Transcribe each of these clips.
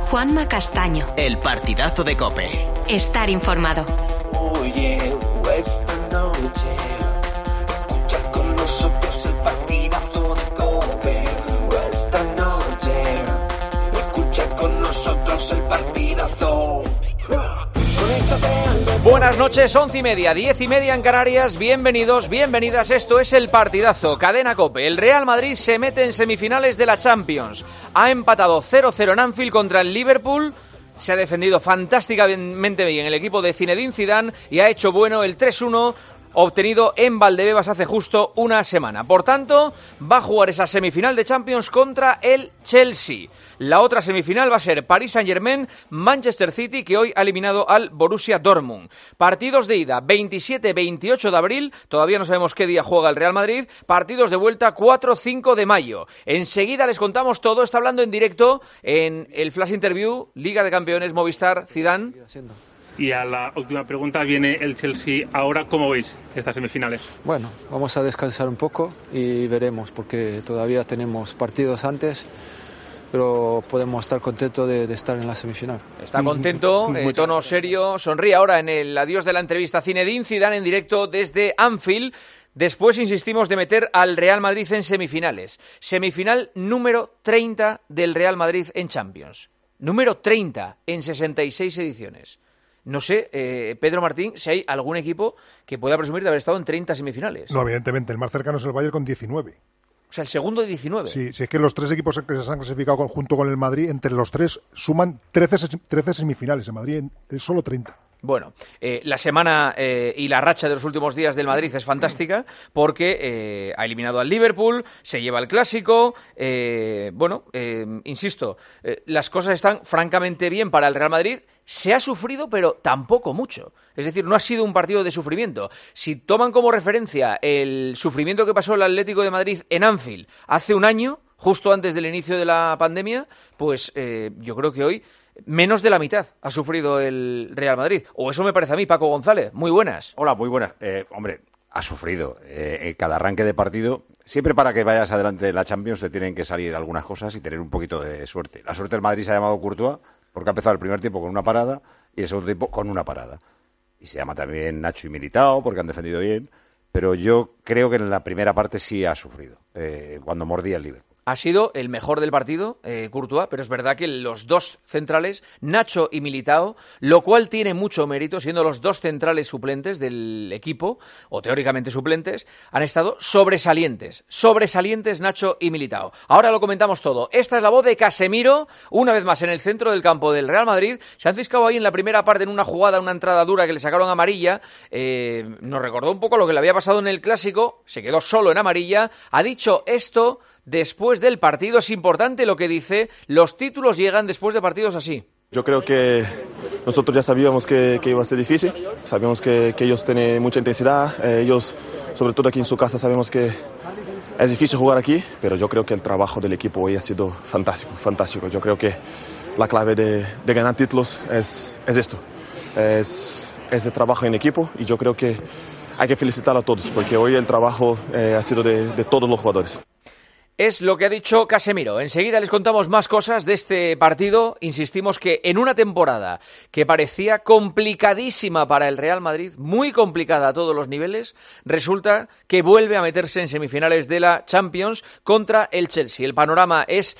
Juanma Castaño. El partidazo de COPE. Estar informado. Oye, esta noche escucha con nosotros el partidazo de COPE. Esta noche escucha con nosotros el partidazo. Buenas noches, 11:30, 10:30 en Canarias. Bienvenidos, bienvenidas. Esto es el partidazo, Cadena COPE. El Real Madrid se mete en semifinales de la Champions. Ha empatado 0-0 en Anfield contra el Liverpool. Se ha defendido fantásticamente bien el equipo de Zinedine Zidane y ha hecho bueno el 3-1 obtenido en Valdebebas hace justo una semana. Por tanto, va a jugar esa semifinal de Champions contra el Chelsea. La otra semifinal va a ser Paris Saint-Germain, Manchester City, que hoy ha eliminado al Borussia Dortmund. Partidos de ida, 27-28 de abril, todavía no sabemos qué día juega el Real Madrid. Partidos de vuelta, 4-5 de mayo. Enseguida les contamos todo, está hablando en directo en el Flash Interview, Liga de Campeones, Movistar, Zidane. Y a la última pregunta viene el Chelsea. Ahora, ¿cómo veis estas semifinales? Bueno, vamos a descansar un poco y veremos, porque todavía tenemos partidos antes, pero podemos estar contentos de estar en la semifinal. Está contento, tono serio, sonríe ahora en el adiós de la entrevista. Zinedine Zidane en directo desde Anfield. Después insistimos de meter al Real Madrid en semifinales. Semifinal número 30 del Real Madrid en Champions. Número 30 en 66 ediciones. No sé, Pedro Martín, si hay algún equipo que pueda presumir de haber estado en 30 semifinales. No, evidentemente, el más cercano es el Bayern con 19. O sea, el segundo de 19. Sí, si es que los tres equipos que se han clasificado junto con el Madrid, entre los tres suman 13 semifinales. El Madrid es solo 30. Bueno, la semana y la racha de los últimos días del Madrid es fantástica porque ha eliminado al Liverpool, se lleva el Clásico, insisto, las cosas están francamente bien para el Real Madrid. Se ha sufrido, pero tampoco mucho. Es decir, no ha sido un partido de sufrimiento. Si toman como referencia el sufrimiento que pasó el Atlético de Madrid en Anfield hace un año, justo antes del inicio de la pandemia, pues yo creo que hoy menos de la mitad ha sufrido el Real Madrid. O eso me parece a mí, Paco González. Muy buenas. Hola, muy buenas. Hombre, ha sufrido. Cada arranque de partido, siempre para que vayas adelante en la Champions te tienen que salir algunas cosas y tener un poquito de suerte. La suerte del Madrid se ha llamado Courtois, porque ha empezado el primer tiempo con una parada y el segundo tiempo con una parada. Y se llama también Nacho y Militao, porque han defendido bien. Pero yo creo que en la primera parte sí ha sufrido, cuando mordía el Liverpool. Ha sido el mejor del partido, Courtois, pero es verdad que los dos centrales, Nacho y Militao, lo cual tiene mucho mérito, siendo los dos centrales suplentes del equipo, o teóricamente suplentes, han estado sobresalientes Nacho y Militao. Ahora lo comentamos todo. Esta es la voz de Casemiro, una vez más en el centro del campo del Real Madrid. Se han ciscado ahí en la primera parte en una jugada, una entrada dura que le sacaron amarilla. Nos recordó un poco lo que le había pasado en el Clásico, se quedó solo en amarilla. Ha dicho esto después del partido. Es importante lo que dice, los títulos llegan después de partidos así. Yo creo que nosotros ya sabíamos que iba a ser difícil, sabíamos que ellos tienen mucha intensidad, ellos, sobre todo aquí en su casa, sabemos que es difícil jugar aquí, pero yo creo que el trabajo del equipo hoy ha sido fantástico. Yo creo que la clave de ganar títulos es esto, es el trabajo en equipo, y yo creo que hay que felicitar a todos, porque hoy el trabajo ha sido de todos los jugadores. Es lo que ha dicho Casemiro. Enseguida les contamos más cosas de este partido. Insistimos que en una temporada que parecía complicadísima para el Real Madrid, muy complicada a todos los niveles, resulta que vuelve a meterse en semifinales de la Champions contra el Chelsea. El panorama es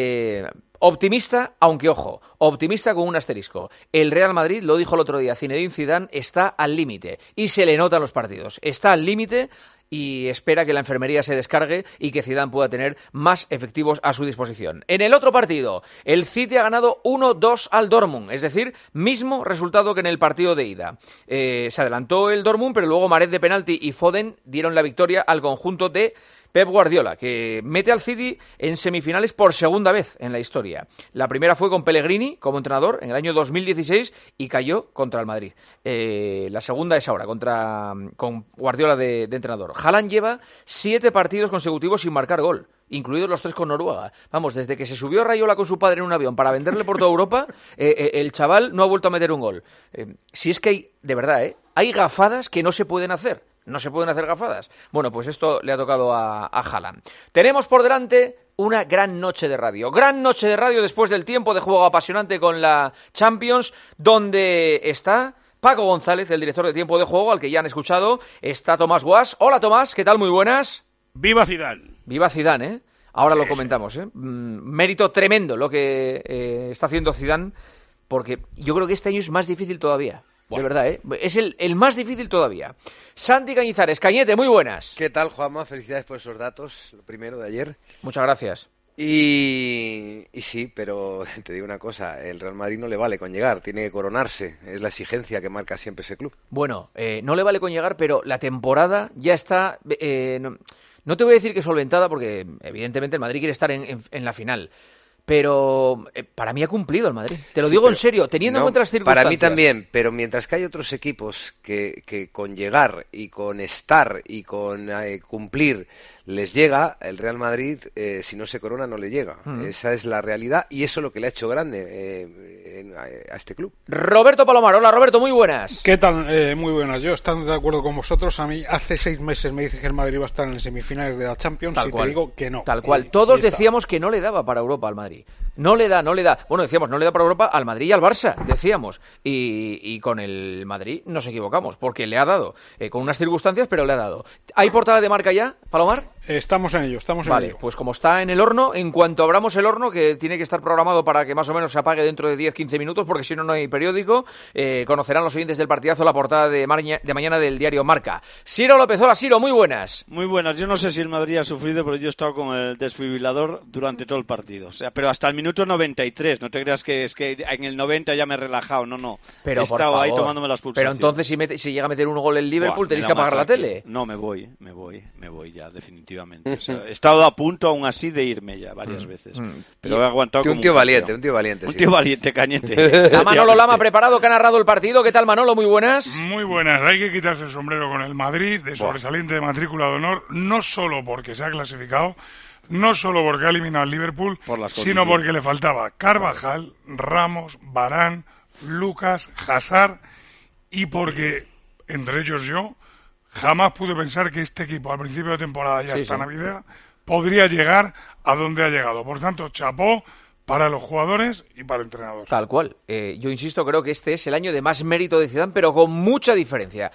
optimista, aunque ojo, optimista con un asterisco. El Real Madrid, lo dijo el otro día Zinedine Zidane, está al límite y se le notan los partidos. Está al límite y espera que la enfermería se descargue y que Zidane pueda tener más efectivos a su disposición. En el otro partido, el City ha ganado 1-2 al Dortmund, es decir, mismo resultado que en el partido de ida. Se adelantó el Dortmund, pero luego Mahrez de penalti y Foden dieron la victoria al conjunto de Pep Guardiola, que mete al City en semifinales por segunda vez en la historia. La primera fue con Pellegrini como entrenador en el año 2016 y cayó contra el Madrid. La segunda es ahora, con Guardiola de entrenador. Haaland lleva 7 partidos consecutivos sin marcar gol, incluidos los 3 con Noruega. Vamos, desde que se subió Raiola con su padre en un avión para venderle por toda Europa, el chaval no ha vuelto a meter un gol. Si es que hay, de verdad, hay gafadas que no se pueden hacer. No se pueden hacer gafadas. Bueno, pues esto le ha tocado a Haaland. Tenemos por delante una gran noche de radio. Gran noche de radio después del tiempo de juego apasionante con la Champions, donde está Paco González, el director de tiempo de juego, al que ya han escuchado. Está Tomás Guas. Hola, Tomás, ¿qué tal? Muy buenas. ¡Viva Zidane! Viva Zidane, ¿eh? Ahora lo comentamos, ¿eh? Mérito tremendo lo que está haciendo Zidane, porque yo creo que este año es más difícil todavía. Bueno. De verdad, ¿eh? Es el más difícil todavía. Santi Cañizares, Cañete, muy buenas. ¿Qué tal, Juanma? Felicidades por esos datos, lo primero de ayer. Muchas gracias. Y sí, pero te digo una cosa, el Real Madrid no le vale con llegar, tiene que coronarse, es la exigencia que marca siempre ese club. Bueno, no le vale con llegar, pero la temporada ya está... no te voy a decir que solventada, porque evidentemente el Madrid quiere estar en la final. Pero para mí ha cumplido el Madrid. Te lo digo en serio, teniendo en cuenta las circunstancias. Para mí también, pero mientras que hay otros equipos que con llegar y con estar y con cumplir les llega, el Real Madrid, si no se corona, no le llega. Esa es la realidad y eso es lo que le ha hecho grande a este club. Roberto Palomar, hola Roberto, muy buenas. ¿Qué tal? Muy buenas. Yo estando de acuerdo con vosotros, a mí hace 6 meses me dice que el Madrid va a estar en semifinales de la Champions Tal y cual. te digo que no. Tal cual. Todos decíamos que no le daba para Europa al Madrid. No le da. Bueno, decíamos, no le da para Europa al Madrid y al Barça, decíamos. Y con el Madrid nos equivocamos, porque le ha dado, con unas circunstancias, pero le ha dado. ¿Hay portada de marca ya, Palomar? Estamos en ello, Vale, pues como está en el horno, en cuanto abramos el horno, que tiene que estar programado para que más o menos se apague dentro de 10-15 minutos, porque si no, no hay periódico, conocerán los oyentes del partidazo la portada de mañana del diario Marca. Ciro López, hola Ciro, muy buenas. Muy buenas, yo no sé si el Madrid ha sufrido, pero yo he estado con el desfibrilador durante todo el partido. O sea, pero hasta el minuto 93, no te creas que es que en el 90 ya me he relajado, no. Pero he estado ahí tomándome las pulsaciones. Pero entonces si llega a meter un gol el Liverpool, tenéis que apagar la tele. No, me voy ya, definitivamente. O sea, he estado a punto aún así de irme ya varias veces. Pero he aguantado como un tío valiente. Un tío valiente, Cañete. Está Manolo Lama preparado, que ha narrado el partido. ¿Qué tal, Manolo? Muy buenas. Muy buenas. Hay que quitarse el sombrero con el Madrid, de sobresaliente de matrícula de honor, no solo porque se ha clasificado, no solo porque ha eliminado al Liverpool, sino porque le faltaba Carvajal, Ramos, Varane, Lucas, Hazard, y porque, entre ellos yo, jamás pude pensar que este equipo al principio de temporada Navidad podría llegar a donde ha llegado. Por tanto, chapó para los jugadores y para el entrenador. Tal cual. Yo insisto, creo que este es el año de más mérito de Zidane, pero con mucha diferencia.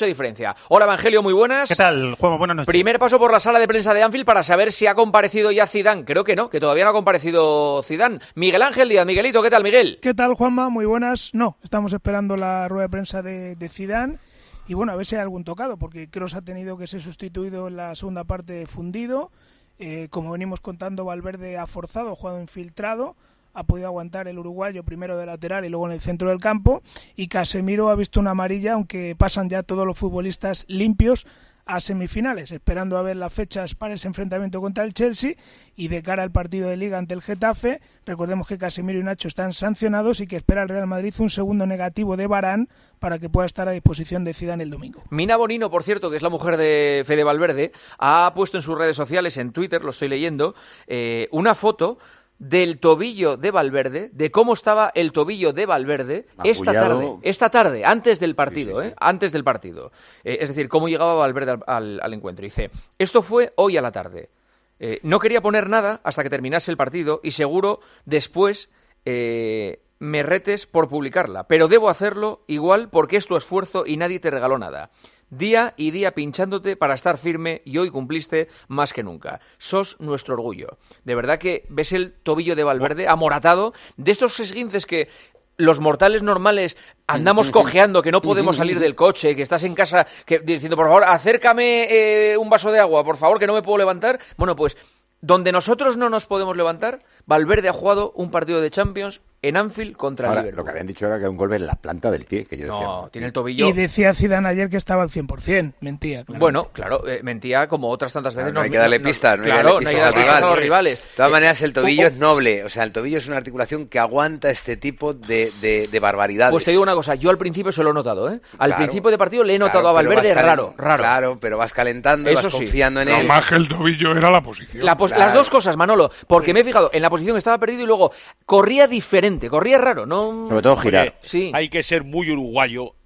Hola, Evangelio, muy buenas. ¿Qué tal, Juanma? Buenas noches. Primer paso por la sala de prensa de Anfield para saber si ha comparecido ya Zidane. Creo que no, que todavía no ha comparecido Zidane. Miguel Ángel Díaz. Miguelito, ¿qué tal, Miguel? ¿Qué tal, Juanma? Muy buenas. No, estamos esperando la rueda de prensa de Zidane. Y bueno, a ver si hay algún tocado, porque Kroos ha tenido que ser sustituido en la segunda parte fundido. Como venimos contando, Valverde ha forzado, ha jugado infiltrado, ha podido aguantar el uruguayo primero de lateral y luego en el centro del campo. Y Casemiro ha visto una amarilla, aunque pasan ya todos los futbolistas limpios a semifinales, esperando a ver las fechas para ese enfrentamiento contra el Chelsea y de cara al partido de Liga ante el Getafe. Recordemos que Casemiro y Nacho están sancionados y que espera el Real Madrid un segundo negativo de Varane para que pueda estar a disposición de Zidane el domingo. Mina Bonino, por cierto, que es la mujer de Fede Valverde, ha puesto en sus redes sociales, en Twitter, lo estoy leyendo, una foto del tobillo de Valverde, de cómo estaba el tobillo de Valverde esta tarde, antes del partido, sí. Antes del partido. Es decir, cómo llegaba Valverde al encuentro. Dice, esto fue hoy a la tarde. No quería poner nada hasta que terminase el partido y seguro después me retes por publicarla, pero debo hacerlo igual porque es tu esfuerzo y nadie te regaló nada. Día y día pinchándote para estar firme y hoy cumpliste más que nunca. Sos nuestro orgullo. De verdad que ves el tobillo de Valverde amoratado, de estos esguinces que los mortales normales andamos cojeando, que no podemos salir del coche, que estás en casa diciendo, por favor, acércame un vaso de agua, por favor, que no me puedo levantar. Bueno, pues donde nosotros no nos podemos levantar, Valverde ha jugado un partido de Champions en Anfield contra el Liverpool. Lo que habían dicho era que era un golpe en la planta del pie, que yo decía. No, tiene el tobillo. Y decía Zidane ayer que estaba al 100%. Mentía, claro. Bueno, claro, mentía como otras tantas veces. No hay que darle pistas, no hay que darle pistas a los rivales. De todas maneras, el tobillo es noble. O sea, el tobillo es una articulación que aguanta este tipo de barbaridades. Pues te digo una cosa, yo al principio se lo he notado, ¿eh? Al principio de partido le he notado a Valverde raro. Claro, pero vas calentando y vas confiando en él. Lo más que el tobillo era la posición. Las dos cosas, Manolo, porque me he fijado, en la posición estaba perdido y luego corría diferente, corría raro. No... Sobre todo girar. Sí. Hay que ser muy uruguayo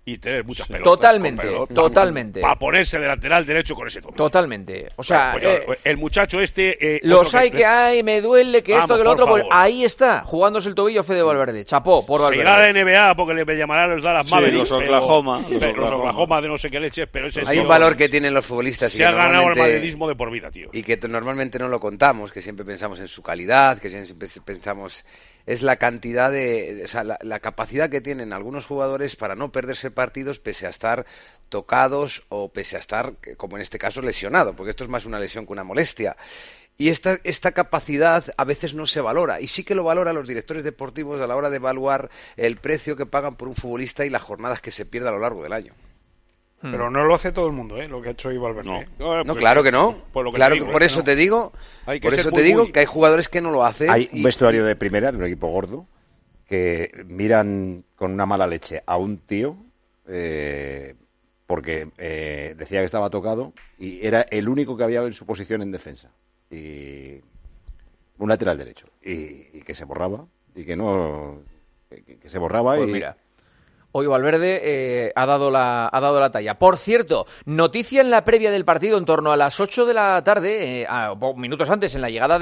y tener muchas pelotas. Totalmente. Para ponerse de lateral derecho con ese toque. Totalmente. O sea, el muchacho los hay que hay, me duele, que esto, que lo otro. Pues ahí está, jugándose el tobillo Fede Valverde. Chapó por Valverde. Se irá de NBA porque le llamarán los Dallas Mavericks. Los Oklahoma. Los Oklahoma de no sé qué leches, pero ese hay un valor que tienen los futbolistas. Se ha ganado el madridismo de por vida, tío. Y que normalmente no lo contamos, que siempre pensamos en su calidad, que siempre pensamos... Es la cantidad o sea, la capacidad que tienen algunos jugadores para no perderse partidos pese a estar tocados o pese a estar, como en este caso, lesionado, porque esto es más una lesión que una molestia. Y esta capacidad a veces no se valora, y sí que lo valoran los directores deportivos a la hora de evaluar el precio que pagan por un futbolista y las jornadas que se pierde a lo largo del año. Pero no lo hace todo el mundo, lo que ha hecho Valverde. No, claro que no. Por eso te digo que hay jugadores que no lo hacen. Hay un vestuario de primera, de un equipo gordo, que miran con una mala leche a un tío porque decía que estaba tocado y era el único que había en su posición en defensa. Y un lateral derecho. Y que se borraba. Y que no... Que se borraba pues y... Mira. Hoy Valverde ha dado la talla. Por cierto, noticia en la previa del partido, en torno a las 8 de la tarde, minutos antes, en la llegada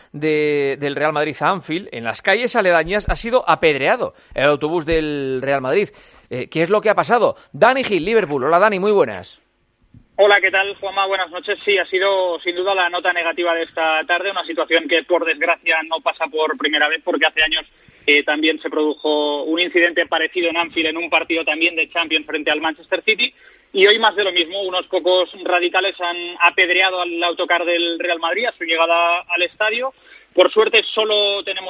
del Real Madrid a Anfield, en las calles aledañas ha sido apedreado el autobús del Real Madrid. ¿Qué es lo que ha pasado? Dani Gil, Liverpool. Hola Dani, muy buenas. Hola, ¿qué tal, Juanma? Buenas noches. Sí, ha sido sin duda la nota negativa de esta tarde, una situación que por desgracia no pasa por primera vez, porque hace años también se produjo un incidente parecido en Anfield en un partido también de Champions frente al Manchester City, y hoy más de lo mismo. Unos pocos radicales han apedreado al autocar del Real Madrid a su llegada al estadio. Por suerte solo tenemos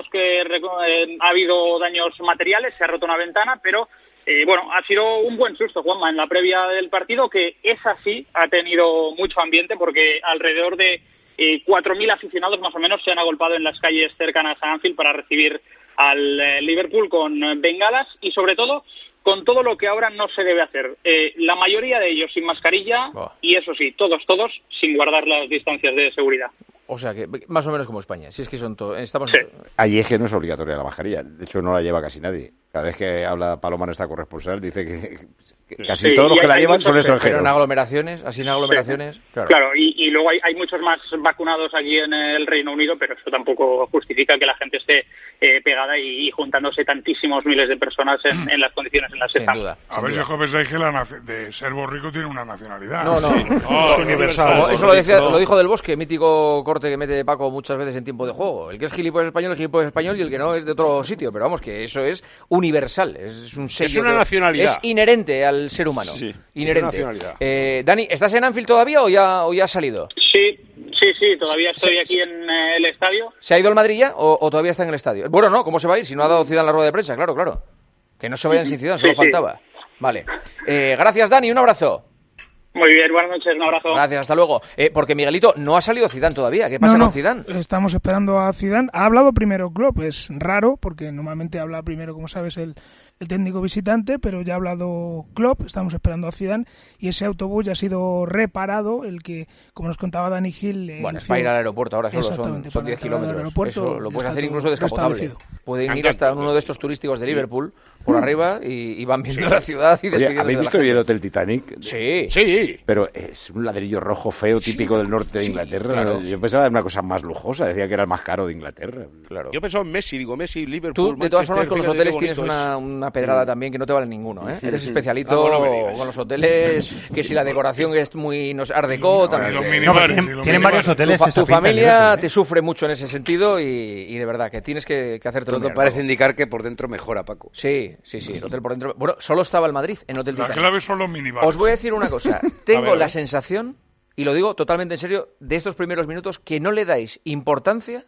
ha habido daños materiales, se ha roto una ventana, pero ha sido un buen susto, Juanma, en la previa del partido, que esa sí ha tenido mucho ambiente, porque alrededor de 4.000 aficionados más o menos se han agolpado en las calles cercanas a Anfield para recibir al Liverpool con bengalas y sobre todo con todo lo que ahora no se debe hacer. La mayoría de ellos sin mascarilla y eso sí, todos sin guardar las distancias de seguridad. O sea que más o menos como España, si es que son todos... Sí. Allí es que no es obligatoria la mascarilla, de hecho no la lleva casi nadie. Cada vez que habla Paloma, nuestra corresponsal, dice que casi todos los que la llevan son extranjeros. Pero en aglomeraciones, sí. Claro, y luego hay muchos más vacunados aquí en el Reino Unido, pero eso tampoco justifica que la gente esté pegada y juntándose tantísimos miles de personas en las condiciones en las que estamos. A ver si os pensáis que de ser borrico tiene una nacionalidad. No. Es universal. Eso lo dijo Del Bosque, mítico corte que mete Paco muchas veces en tiempo de juego. El que es gilipollas español y el que no es de otro sitio. Pero vamos, que eso es universal, es un sello. Es una nacionalidad. Es inherente al ser humano. Sí, inherente. Es una nacionalidad. Dani, ¿estás en Anfield todavía o ya has salido? Sí, todavía estoy aquí en el estadio. ¿Se ha ido al Madrid ya o todavía está en el estadio? Bueno, no, ¿cómo se va a ir? Si no ha dado Zidane la rueda de prensa, claro. Que no se vayan sin Zidane, solo faltaba. Vale. Gracias, Dani, un abrazo. Muy bien, buenas noches, un abrazo. Gracias, hasta luego. Porque Miguelito, no ha salido Zidane todavía. ¿Qué pasa con Zidane? Estamos esperando a Zidane. Ha hablado primero Klopp, es raro porque normalmente habla primero, como sabes, el técnico visitante, pero ya ha hablado Klopp, estamos esperando a Zidane y ese autobús ya ha sido reparado, el que, como nos contaba Dani Gil... Bueno, es para ir al aeropuerto ahora solo, son 10 kilómetros. Eso lo puedes hacer incluso descapotable. Pueden ir hasta uno de estos turísticos de Liverpool por arriba y van viendo la ciudad y despidiéndose. ¿Habéis visto hoy el Hotel Titanic? Sí. Pero es un ladrillo rojo feo típico del norte de Inglaterra. Claro. Yo pensaba en una cosa más lujosa, decía que era el más caro de Inglaterra. Claro. Yo pensaba en Messi, Liverpool... Tú, de todas formas, con los hoteles tienes una pedrada también que no te vale ninguno, ¿eh? Eres especialito con los hoteles, que si la decoración es muy art déco, también tienen varios hoteles. Tu familia te sufre mucho en ese sentido y de verdad que tienes que hacerte todo parece indicar que por dentro mejora, Paco. Sí, el hotel por dentro. Bueno, solo estaba el Madrid en Hotel Titanic. La clave son los minibares. Os voy a decir una cosa. Tengo la sensación, y lo digo totalmente en serio, de estos primeros minutos, que no le dais importancia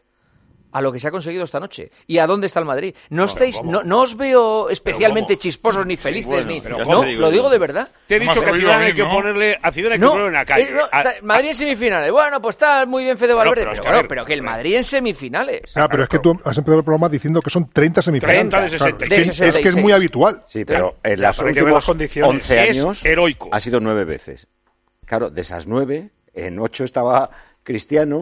a lo que se ha conseguido esta noche y a dónde está el Madrid. No os veo especialmente chisposos ni felices lo digo de verdad. Te he dicho que a Zidane hay que ponerle en la calle. Madrid en semifinales. Bueno, pues está muy bien Fede Valverde, pero que el Madrid en semifinales. Pero es que tú has empezado el programa diciendo que son 30 semifinales. 30 de 60. Es que es muy habitual. Sí, pero en los últimos 11 años ha sido 9 veces. Claro, de esas 9, en 8 estaba Cristiano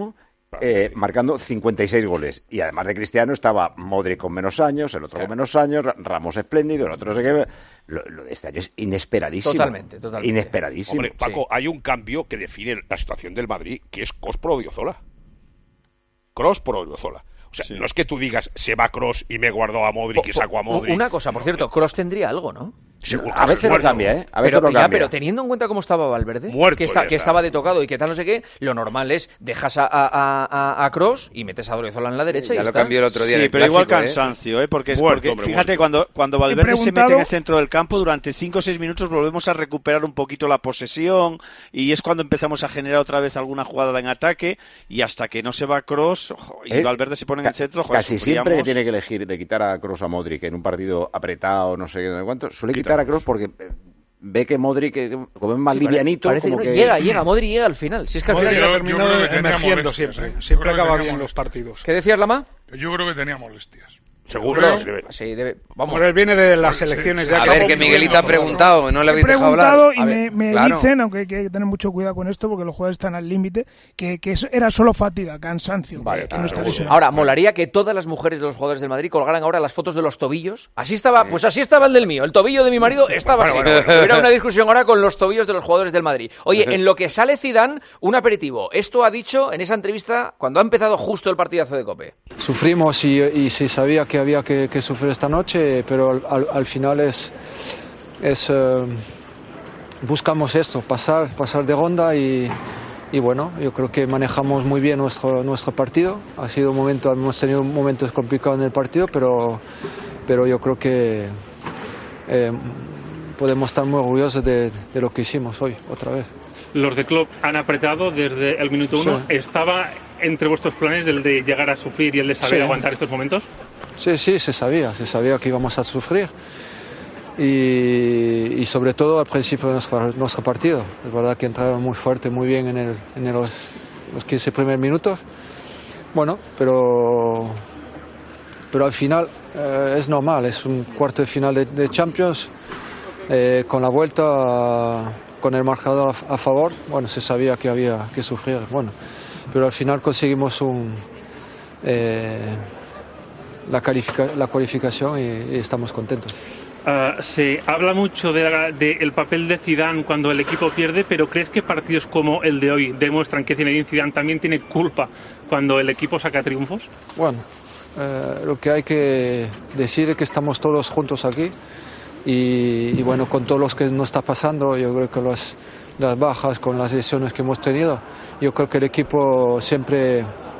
marcando 56 goles. Y además de Cristiano estaba Modric con menos años, el otro con menos años, Ramos espléndido, el otro no sé qué. Lo de este año es inesperadísimo. Totalmente. Inesperadísimo. Hombre, Paco, hay un cambio que define la situación del Madrid, que es Kroos por Odriozola. Kroos por Odriozola. O sea, no es que tú digas, se va Kroos y me guardo a Modric y saco a Modric. Una cosa, por cierto, Kroos tendría algo, ¿no? A veces lo cambia, ¿eh? A veces lo cambia. Pero teniendo en cuenta cómo estaba Valverde, muerto, que estaba de tocado y que tal no sé qué, lo normal es dejas a Kroos y metes a Odriozola en la derecha y ya lo cambió el otro día. Sí, pero igual cansancio, porque fíjate, cuando Valverde se mete en el centro del campo, durante 5 o 6 minutos volvemos a recuperar un poquito la posesión y es cuando empezamos a generar otra vez alguna jugada en ataque y hasta que no se va Kroos y Valverde se pone en el centro, casi siempre que tiene que elegir de quitar a Kroos a Modric en un partido apretado, no sé qué, cuánto, suele quitar a Kroos porque ve que Modric como es más livianito, parece como que llega, Modric llega al final. Si es que al Modric final ha terminado emergiendo siempre acaba bien los partidos. ¿Qué decías, Lama? Yo creo que tenía molestias. Seguro. Vamos. Él viene de las elecciones de A ver, que Miguelito ha preguntado, no le habéis dejado hablar. Y me dicen, aunque hay que tener mucho cuidado con esto porque los jugadores están al límite, que era solo fatiga, cansancio. Vale, que no está lesionado. Ahora, molaría que todas las mujeres de los jugadores del Madrid colgaran ahora las fotos de los tobillos. Así estaba el del mío. El tobillo de mi marido estaba así. Hubiera una discusión ahora con los tobillos de los jugadores del Madrid. Oye, en lo que sale Zidane, un aperitivo. Esto ha dicho en esa entrevista cuando ha empezado justo el partidazo de COPE. Sufrimos y se sabía que había que sufrir esta noche, pero al final buscamos esto, pasar de ronda y bueno, yo creo que manejamos muy bien nuestro partido. Hemos tenido momentos complicados en el partido, pero yo creo que podemos estar muy orgullosos de lo que hicimos hoy, otra vez. Los de Klopp han apretado desde el minuto 1. Sí. ¿Estaba entre vuestros planes el de llegar a sufrir y el de saber aguantar estos momentos? Sí, se sabía que íbamos a sufrir y sobre todo al principio de nuestro partido. Es verdad que entraron muy fuerte, muy bien en los 15 primeros minutos. Bueno, pero al final es normal, es un cuarto de final de Champions con la vuelta. Con el marcador a favor, bueno, se sabía que había que sufrir, bueno, pero al final conseguimos la cualificación y estamos contentos. Se habla mucho del papel de Zidane cuando el equipo pierde, pero ¿crees que partidos como el de hoy demuestran que Zinedine Zidane también tiene culpa cuando el equipo saca triunfos? Bueno, lo que hay que decir es que estamos todos juntos aquí. Y bueno, con todo lo que nos está pasando, yo creo que las bajas, con las lesiones que hemos tenido, yo creo que el equipo siempre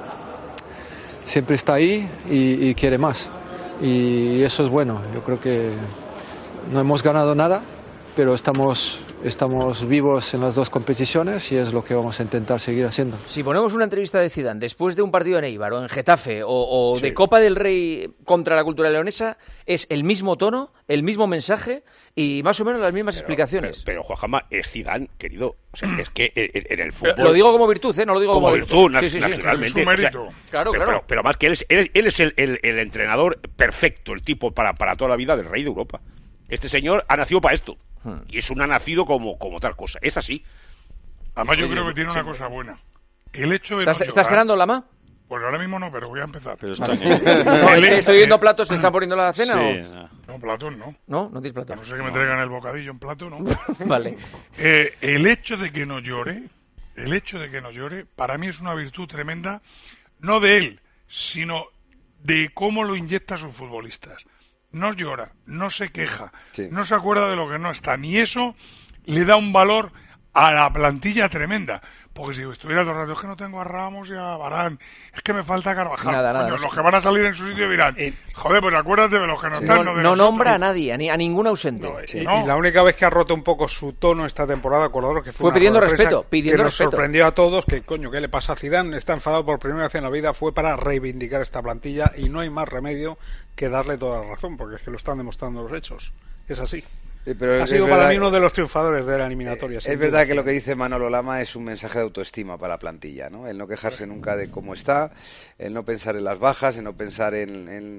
está ahí y quiere más. Y eso es bueno. Yo creo que no hemos ganado nada, pero estamos vivos en las dos competiciones y es lo que vamos a intentar seguir haciendo. Si ponemos una entrevista de Zidane después de un partido en Eibar o en Getafe o de Copa del Rey contra la Cultural Leonesa, es el mismo tono, el mismo mensaje y más o menos las mismas explicaciones. Pero Juanjama, es Zidane, querido. O sea, es que en el fútbol... Lo digo como virtud, no lo digo como virtud. Naturalmente. Es su mérito. O sea, claro. Pero más que él es el entrenador perfecto, el tipo para toda la vida del rey de Europa. Este señor ha nacido para esto. Y es un ha nacido como tal cosa. Es así. Además, yo creo que tiene una cosa buena. El hecho de ¿Estás cenando, Lama? Pues ahora mismo no, pero voy a empezar. Pero estoy viendo platos, ¿te están poniendo la cena? Sí, No, platos no. No tienes platos. A no ser que me traigan el bocadillo en plato, ¿no? Vale. El hecho de que no llore, para mí es una virtud tremenda, no de él, sino de cómo lo inyecta a sus futbolistas. No llora, no se queja, no se acuerda de lo que no está, ni eso le da un valor a la plantilla tremenda. Porque si estuviera todo el rato, es que no tengo a Ramos y a Varane, es que me falta Carvajal. Nada, los que van a salir en su sitio dirán, joder, pues acuérdate de los que no están. No nombra a nadie, a ningún ausente. Y la única vez que ha roto un poco su tono esta temporada, acordaros que fue pidiendo respeto, que nos sorprendió a todos, que coño, ¿qué le pasa a Zidane? Está enfadado por primera vez en la vida, fue para reivindicar esta plantilla y no hay más remedio que darle toda la razón, porque es que lo están demostrando los hechos. Es así. Pero ha sido para mí uno de los triunfadores de la eliminatoria. Es verdad que lo que dice Manolo Lama es un mensaje de autoestima para la plantilla, ¿no? El no quejarse nunca de cómo está, el no pensar en las bajas, el no pensar en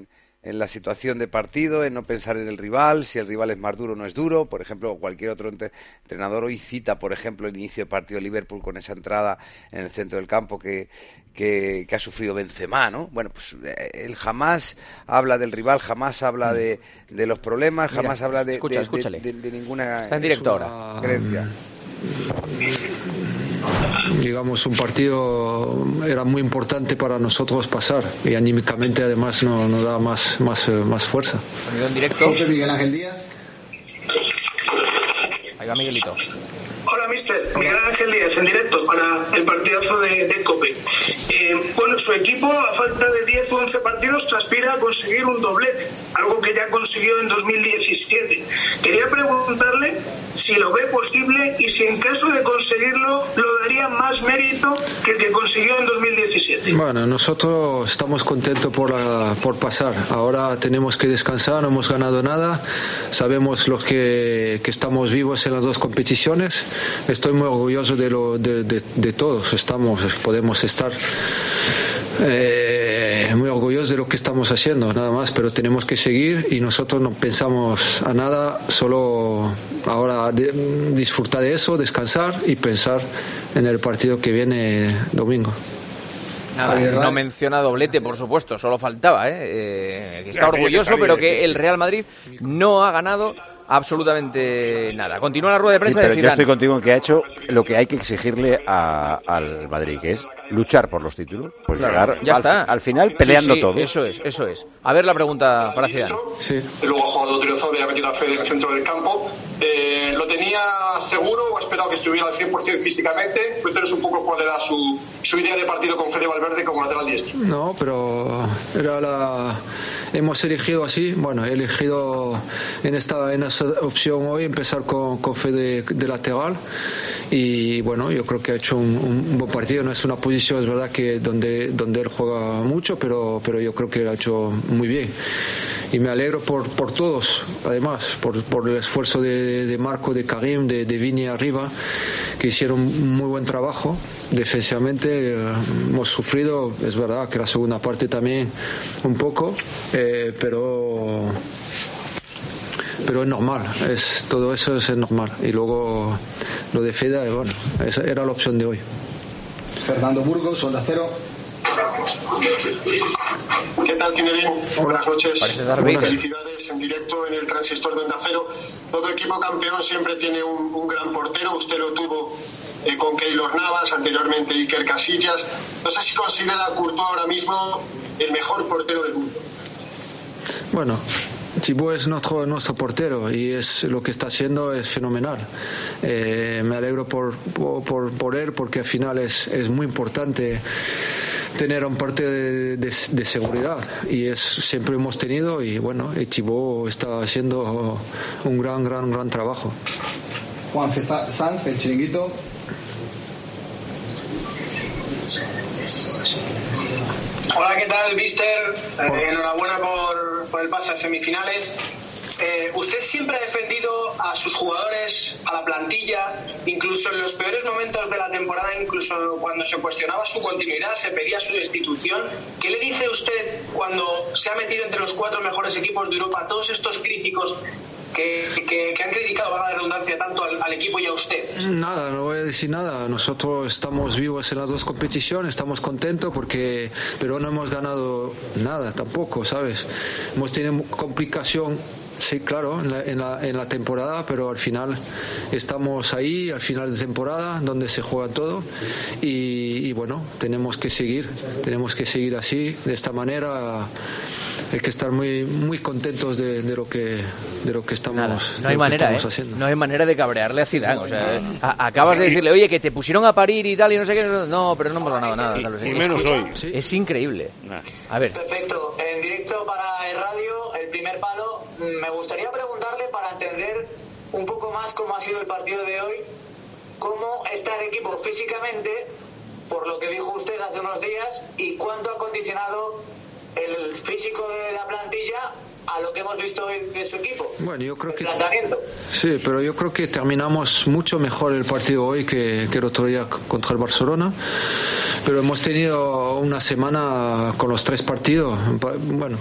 en la situación de partido, en no pensar en el rival, si el rival es más duro o no es duro. Por ejemplo, cualquier otro entrenador hoy cita, por ejemplo, el inicio de partido de Liverpool con esa entrada en el centro del campo que ha sufrido Benzema, ¿no? Bueno, pues él jamás habla del rival, jamás habla de los problemas, jamás habla de ninguna Está en directo ahora. creencia. Digamos, un partido era muy importante para nosotros pasar y anímicamente además nos da más fuerza. Sonido en directo. José Miguel Ángel Díaz. Ahí va Miguelito. Hola, mister. Miguel Ángel Díaz, en directo para el partidazo de COPE. Bueno, su equipo, a falta de 10 o 11 partidos, aspira a conseguir un doblete, algo que ya consiguió en 2017. Quería preguntarle si lo ve posible y si en caso de conseguirlo lo daría más mérito que el que consiguió en 2017. Bueno, nosotros estamos contentos por pasar. Ahora tenemos que descansar, no hemos ganado nada. Sabemos los que estamos vivos en las dos competiciones. Estoy muy orgulloso de todos. Podemos estar muy orgullosos de lo que estamos haciendo, nada más, pero tenemos que seguir y nosotros no pensamos a nada, solo ahora disfrutar de eso, descansar y pensar en el partido que viene domingo. Nada, no menciona doblete, por supuesto, solo faltaba, que está orgulloso, pero que el Real Madrid no ha ganado absolutamente nada. Continúa la rueda de prensa de Zidane. Yo estoy contigo en que ha hecho lo que hay que exigirle al Madrid, que es luchar por los títulos, pues claro, llegar ya está. Al final peleando todo. Eso es. A ver la pregunta para Zidane. Sí. Luego ha jugado Triozó y ha metido a Fede en el centro del campo. ¿Lo tenía seguro o ha esperado que estuviera al 100% físicamente? Cuéntanos un poco cuál era su idea de partido con Fede Valverde como lateral diestro. No, pero hemos elegido así. Bueno, he elegido en esa opción hoy empezar con Fede de lateral y bueno, yo creo que ha hecho un buen partido. No es una posición, es verdad, que donde él juega mucho, pero yo creo que lo ha hecho muy bien. Y me alegro por todos, además, por el esfuerzo de Marco, de Karim, de Vini arriba, que hicieron un muy buen trabajo. Defensivamente hemos sufrido, es verdad que la segunda parte también un poco, pero es normal, todo eso es normal. Y luego lo de Fede, bueno, esa era la opción de hoy. Fernando Burgos, Onda Cero. ¿Qué tal, Zinedine? Buenas noches. Buenas. Felicidades en directo en el transistor de Onda Cero. Todo equipo campeón siempre tiene un gran portero. Usted lo tuvo con Keylor Navas, anteriormente Iker Casillas. No sé si considera a Courtois ahora mismo el mejor portero del mundo. Bueno, Thibaut es nuestro portero y lo que está haciendo es fenomenal. Me alegro por él, porque al final es muy importante tener un partido de seguridad y siempre hemos tenido, y bueno, Thibaut está haciendo un gran trabajo. Juan Sanz, El Chiringuito. Hola, ¿qué tal, mister? Enhorabuena por el pase a semifinales. Usted siempre ha defendido a sus jugadores, a la plantilla, incluso en los peores momentos de la temporada, incluso cuando se cuestionaba su continuidad, se pedía su destitución. ¿Qué le dice usted cuando se ha metido entre los 4 mejores equipos de Europa, a todos estos críticos que han criticado, valga la redundancia, tanto al equipo y a usted? Nada, no voy a decir nada. Nosotros estamos vivos en las dos competiciones, estamos contentos pero no hemos ganado nada tampoco, ¿sabes? Hemos tenido complicación. Sí, claro, en la temporada, pero al final estamos ahí, al final de temporada, donde se juega todo y bueno, tenemos que seguir así, de esta manera. Hay que estar muy contentos de lo que estamos, no hay manera, haciendo. No hay manera de cabrearle a Zidane. O sea, acabas de decirle, oye, que te pusieron a parir y tal y no sé qué. No, pero no hemos ganado nada. Y menos hoy. Es increíble. A ver. Perfecto. En directo para el radio, el primer palo. Me gustaría preguntarle, para entender un poco más cómo ha sido el partido de hoy, cómo está el equipo físicamente, por lo que dijo usted hace unos días, y cuánto ha condicionado el físico de la plantilla a lo que hemos visto hoy de su equipo. Bueno, yo creo que planteamiento. Sí, pero yo creo que terminamos mucho mejor el partido hoy que el otro día contra el Barcelona. Pero hemos tenido una semana con los 3 partidos. Bueno,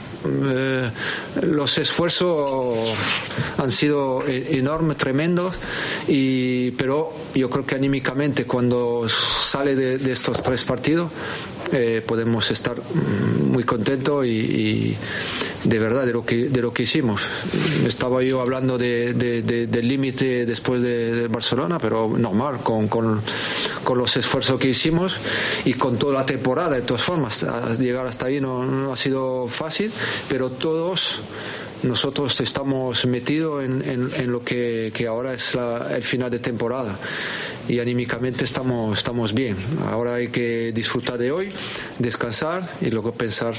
los esfuerzos han sido enormes, tremendos, pero yo creo que anímicamente cuando sale de estos 3 partidos podemos estar muy contentos y de verdad de lo que hicimos. Estaba yo hablando del límite después de Barcelona, pero normal, con los esfuerzos que hicimos y con toda la temporada. De todas formas, llegar hasta ahí no ha sido fácil, pero todos nosotros estamos metidos en lo que ahora es el final de temporada y anímicamente estamos bien. Ahora hay que disfrutar de hoy, descansar y luego pensar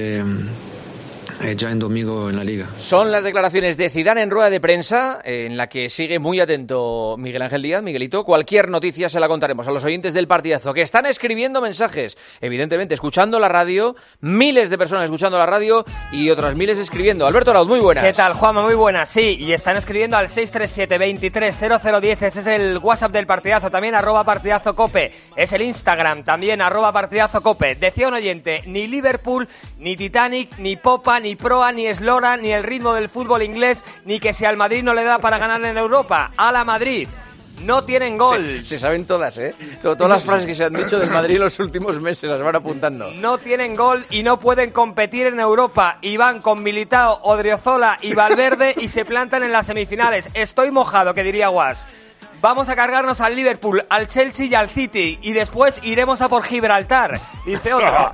ya en domingo en la Liga. Son las declaraciones de Zidane en rueda de prensa, en la que sigue muy atento Miguel Ángel Díaz. Miguelito, cualquier noticia se la contaremos a los oyentes del partidazo, que están escribiendo mensajes, evidentemente escuchando la radio, miles de personas escuchando la radio y otras miles escribiendo. Alberto Arauz, muy buenas. ¿Qué tal, Juanma? Muy buenas, sí, y están escribiendo al 637-230010, ese es el WhatsApp del partidazo, también @partidazocope, es el Instagram, también @partidazocope. Decía un oyente, ni Liverpool, ni Titanic, ni Popa, ni proa, ni eslora, ni el ritmo del fútbol inglés, ni que si al Madrid no le da para ganar en Europa. ¡A la Madrid! No tienen gol. Se saben todas, ¿eh? Todas las frases que se han dicho del Madrid en los últimos meses las van apuntando. No tienen gol y no pueden competir en Europa. Y van con Militao, Odriozola y Valverde y se plantan en las semifinales. Estoy mojado, que diría Guas. Vamos a cargarnos al Liverpool, al Chelsea y al City y después iremos a por Gibraltar. Dice otro.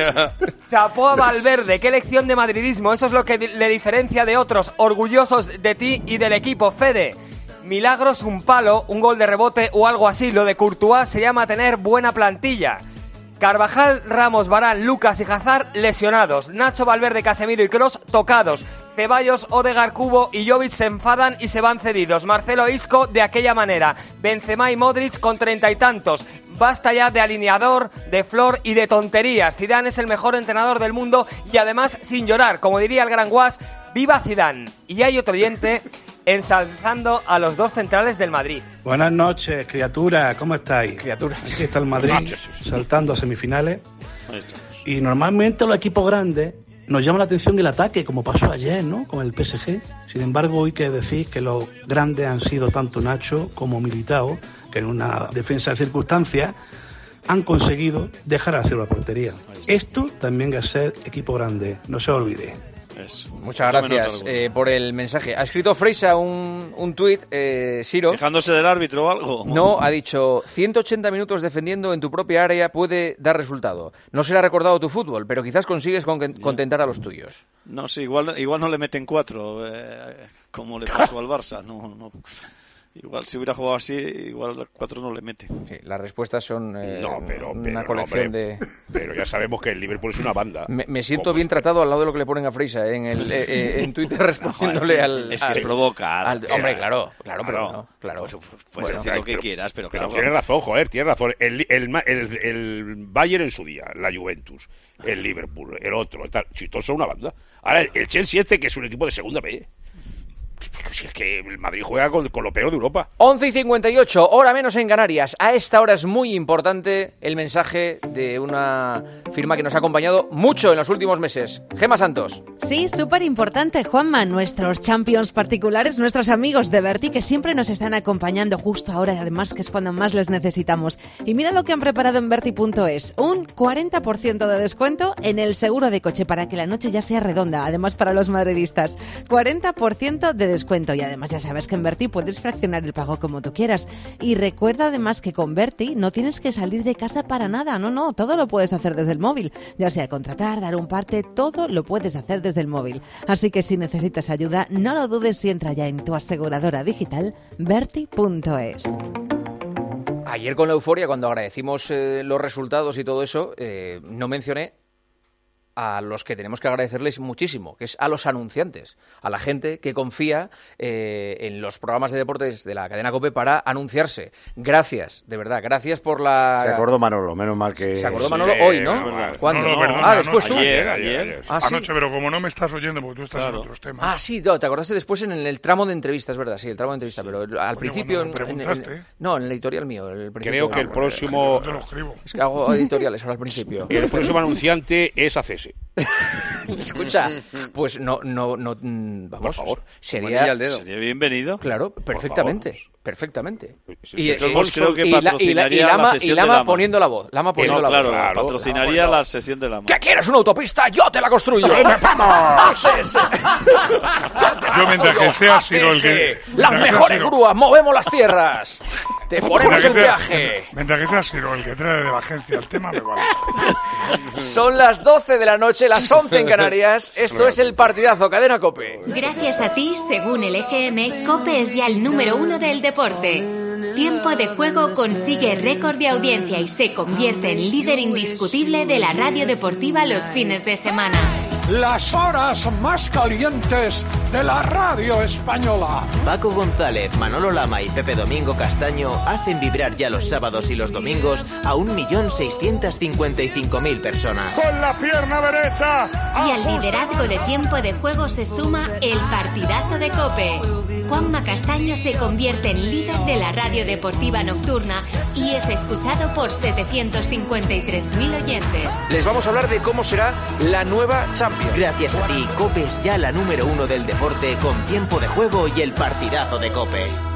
Chapó a Valverde, qué lección de madridismo. Eso es lo que le diferencia de otros, orgullosos de ti y del equipo. Fede, milagros, un palo, un gol de rebote o algo así. Lo de Courtois se llama tener buena plantilla. Carvajal, Ramos, Varane, Lucas y Hazard lesionados. Nacho, Valverde, Casemiro y Kroos tocados. Ceballos, Odegaard, Kubo y Jovic se enfadan y se van cedidos. Marcelo, Isco de aquella manera. Benzema y Modric con 30 y tantos. Basta ya de alineador, de flor y de tonterías. Zidane es el mejor entrenador del mundo y además sin llorar. Como diría el gran Guas, ¡viva Zidane! Y hay otro oyente ensalzando a los 2 centrales del Madrid. Buenas noches, criatura, ¿cómo estáis? Criaturas. Aquí está el Madrid saltando a semifinales. Y normalmente los equipos grandes nos llama la atención el ataque, como pasó ayer, ¿no? Con el PSG. Sin embargo, hoy que decir que los grandes han sido tanto Nacho como Militao, que en una defensa de circunstancias han conseguido dejar hacia la portería. Esto también es ser equipo grande, no se olvide. Muchas gracias por el mensaje. Ha escrito Freisa un tuit, Siro. ¿Quejándose del árbitro o algo? No, ha dicho, 180 minutos defendiendo en tu propia área puede dar resultado. No será recordado tu fútbol, pero quizás consigues contentar a los tuyos. No, sí, igual no le meten 4, como le pasó al Barça. No. Igual si hubiera jugado así, igual 4 no le mete. Sí, las respuestas son una colección de... Pero ya sabemos que el Liverpool es una banda. Me siento bien tratado al lado de lo que le ponen a Freisa en Twitter respondiéndole al... Es que es provocar. Hombre, claro, pero no. Claro. Puedes decir lo que quieras, pero claro. Tienes razón, joder, tienes razón. El Bayern en su día, la Juventus, el Liverpool, el otro, si todos son una banda. Ahora, el Chelsea que es un equipo de segunda B. Si es que el Madrid juega con lo peor de Europa. 11:58, hora menos en Canarias. A esta hora es muy importante el mensaje de una firma que nos ha acompañado mucho en los últimos meses. Gemma Santos. Sí, súper importante, Juanma. Nuestros champions particulares, nuestros amigos de Berti, que siempre nos están acompañando justo ahora, y además que es cuando más les necesitamos. Y mira lo que han preparado en Berti.es. Un 40% de descuento en el seguro de coche para que la noche ya sea redonda. Además, para los madridistas. 40% de descuento. Y además ya sabes que en Berti puedes fraccionar el pago como tú quieras. Y recuerda además que con Berti no tienes que salir de casa para nada. No, todo lo puedes hacer desde el móvil. Ya sea contratar, dar un parte, todo lo puedes hacer desde el móvil. Así que si necesitas ayuda, no lo dudes y entra ya en tu aseguradora digital Berti.es. Ayer con la euforia, cuando agradecimos los resultados y todo eso, no mencioné a los que tenemos que agradecerles muchísimo, que es a los anunciantes, a la gente que confía en los programas de deportes de la cadena COPE para anunciarse. Gracias, de verdad, gracias por la... Se acordó Manolo, menos mal que... Se acordó Manolo hoy, ¿no? ¿Cuándo? No, perdona, después tú. Ayer. Ah, ¿sí? Anoche, pero como no me estás oyendo porque tú estás en otros temas. Ah, sí, no, te acordaste después en el tramo de entrevistas, ¿verdad? Sí, el tramo de entrevista, pero al principio... En el editorial mío. Creo que el próximo... Te lo escribo. Es que hago editoriales ahora al principio. El próximo anunciante es ACS. Escucha, pues no, vamos, por favor, sería bienvenido. Claro, perfectamente. Y creo que patrocinaría la sección de Lama poniendo la voz. Claro, patrocinaría la sección de Lama. ¿Qué quieres, una autopista? ¡Yo te la construyo! ¡Vamos! Yo mientras que sea sigo el que... ¡Las mejores grúas! ¡Movemos las tierras! ¡Te ponemos el peaje! Mientras que sea Siro el que trae de la agencia el tema, me vale. Son las 12 de la noche, las 11 en Canarias. Esto es el partidazo, Cadena COPE. Gracias a ti, según el EGM, COPE es ya el número 1 del deporte. Tiempo de Juego consigue récord de audiencia y se convierte en líder indiscutible de la radio deportiva los fines de semana. Las horas más calientes de la radio española. Paco González, Manolo Lama y Pepe Domingo Castaño hacen vibrar ya los sábados y los domingos a 1.655.000 personas. Con la pierna derecha. Y al liderazgo de Tiempo de Juego se suma el partidazo de COPE. Juanma Castaño se convierte en líder de la radio deportiva nocturna y es escuchado por 753.000 oyentes. Les vamos a hablar de cómo será la nueva Champions. Gracias a ti, COPE es ya la número 1 del deporte con Tiempo de Juego y el partidazo de COPE.